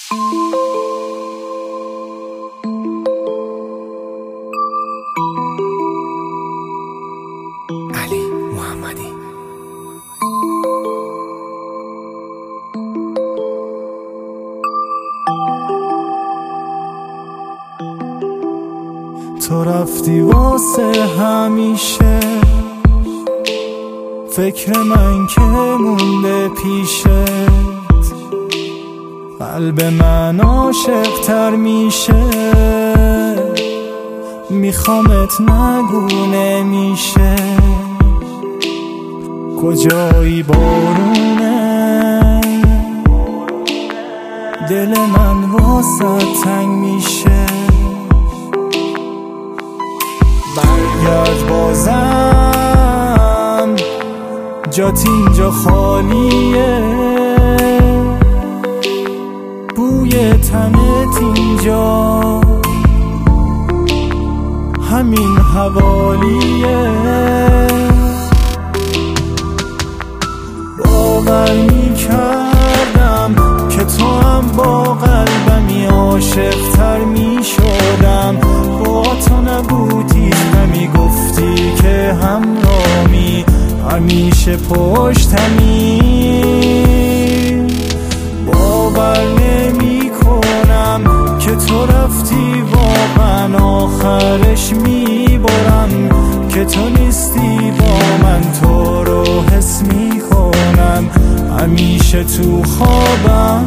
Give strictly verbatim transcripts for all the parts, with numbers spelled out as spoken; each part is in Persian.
علی محمدی. تو رفتی واسه همیشه، فکر من که مونده پیشت، قلب من عاشق تر میشه، میخوامت نگو نمیشه، کجایی بارونه، دل من واسه تنگ میشه، برگرد بازم جات اینجا خالیه، بوی تنت اینجا همین حوالیه، باور میکردم که تو هم با قلبمی عاشق تر میشدم، با تو نبودی نمیگفتی که همراهمی همیشه پشتمی، باور نمی کنم که تو رفتی واقعا آخرش میبرم، که تو نیستی با من تو رو حس میکنم همیشه تو خوابم.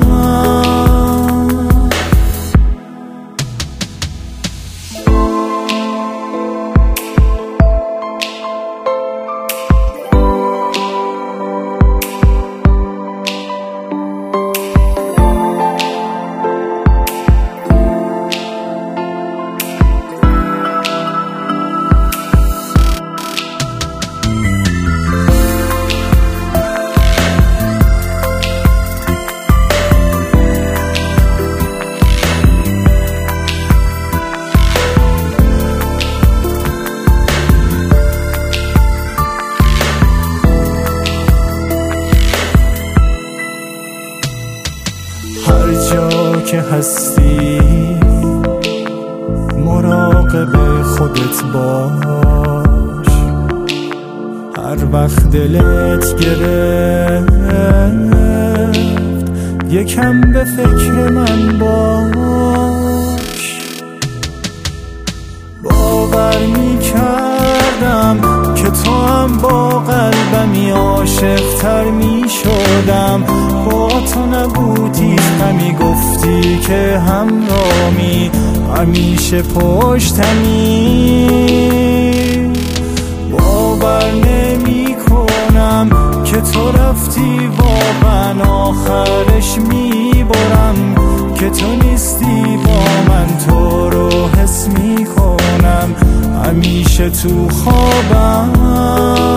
هر جا که هستی مراقب خودت باش، هر وقت دلت گرفت یکم به فکر من باش، باور میکردم که تو هم با قلبمی عاشق تر میشدم، با تو نبودی نمیگفتی که همراهمی همیشه پشتمی، باور نمی کنم که تو رفتی واقعا آخرش میبرم، که تو نیستی با من تو رو حس میکنم همیشه تو خوابم.